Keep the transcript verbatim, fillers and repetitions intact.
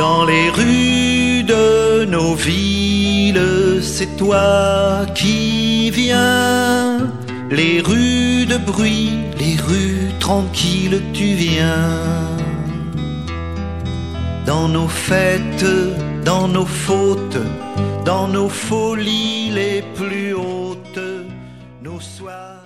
Dans les rues de nos villes, c'est toi qui viens. Les rues de bruit, les rues tranquilles, tu viens. Dans nos fêtes, dans nos fautes, dans nos folies les plus hautes, nos soirs.